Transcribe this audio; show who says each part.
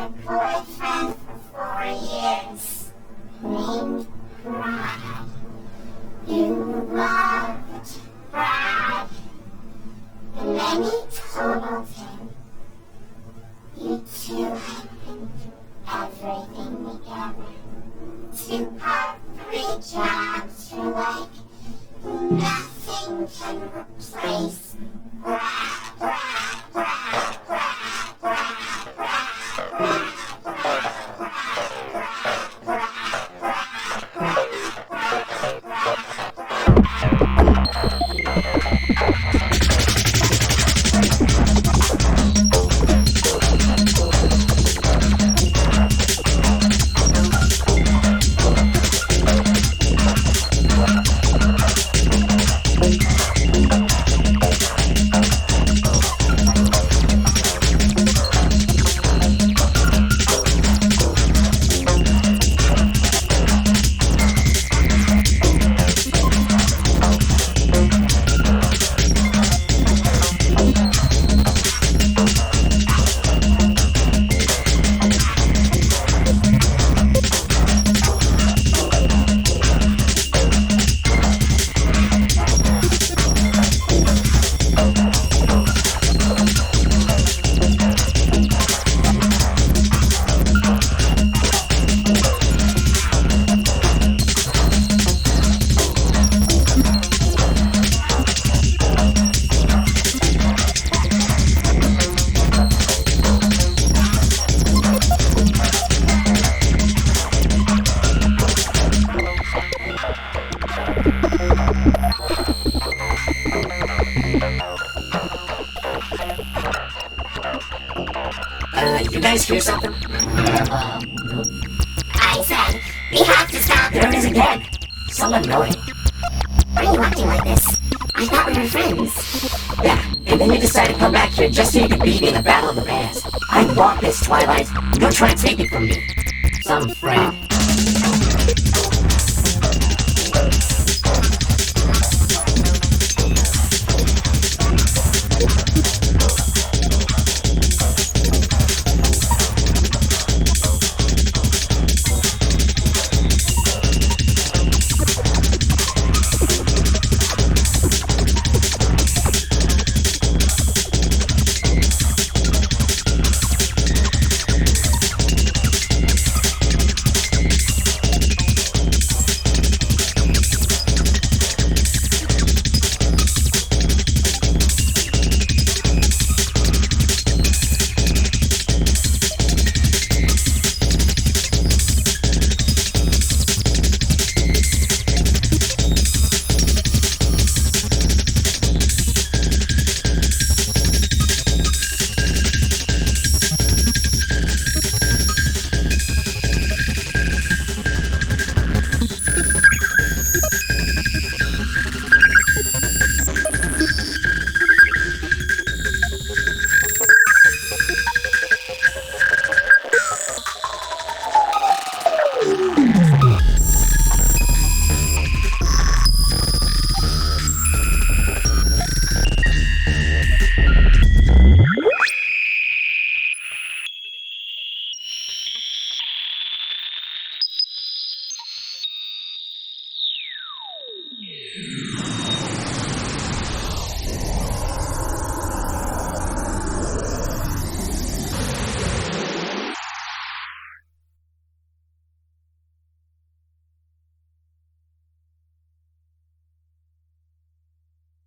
Speaker 1: a boyfriend for 4 years named Brad. You loved Brad. And then he told him you two had been through everything together. 2 part 3 jobs for like nothing can replace Brad, Brad, Brad, Brad, Brad, Brad, Brad.
Speaker 2: You guys hear something?
Speaker 1: I said, we have to stop.
Speaker 2: There it is again. Someone know it.
Speaker 1: Why are you acting like this? I thought we were friends.
Speaker 2: Yeah, and then you decided to come back here just so you could beat me in the Battle of the Bands. I want this, Twilight. Don't try to take it from me. Some friend.